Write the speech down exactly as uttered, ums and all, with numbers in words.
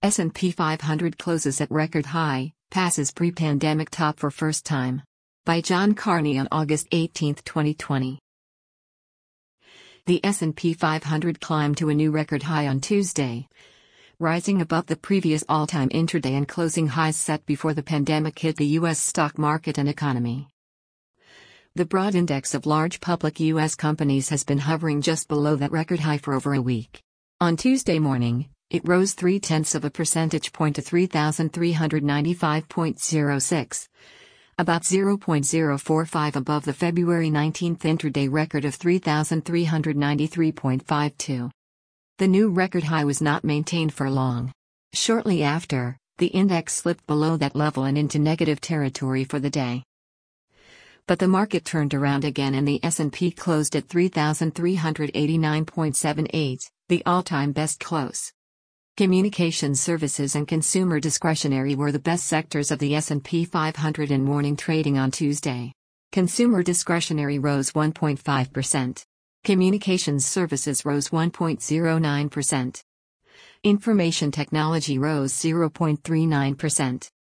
S and P five hundred closes at record high, passes pre-pandemic top for first time. By John Carney on August eighteenth, twenty twenty. The S and P five hundred climbed to a new record high on Tuesday, rising above the previous all-time intraday and closing highs set before the pandemic hit the U S stock market and economy. The broad index of large public U S companies has been hovering just below that record high for over a week. On Tuesday morning, it rose three-tenths of a percentage point to three thousand three hundred ninety-five point zero six, about zero point zero four five above the February nineteenth intraday record of three thousand three hundred ninety-three point five two. The new record high was not maintained for long. Shortly after, the index slipped below that level and into negative territory for the day. But the market turned around again and the S and P closed at three thousand three hundred eighty-nine point seven eight, the all-time best close. Communications services and consumer discretionary were the best sectors of the S and P five hundred in morning trading on Tuesday. Consumer discretionary rose one point five percent. Communications services rose one point zero nine percent. Information technology rose zero point three nine percent.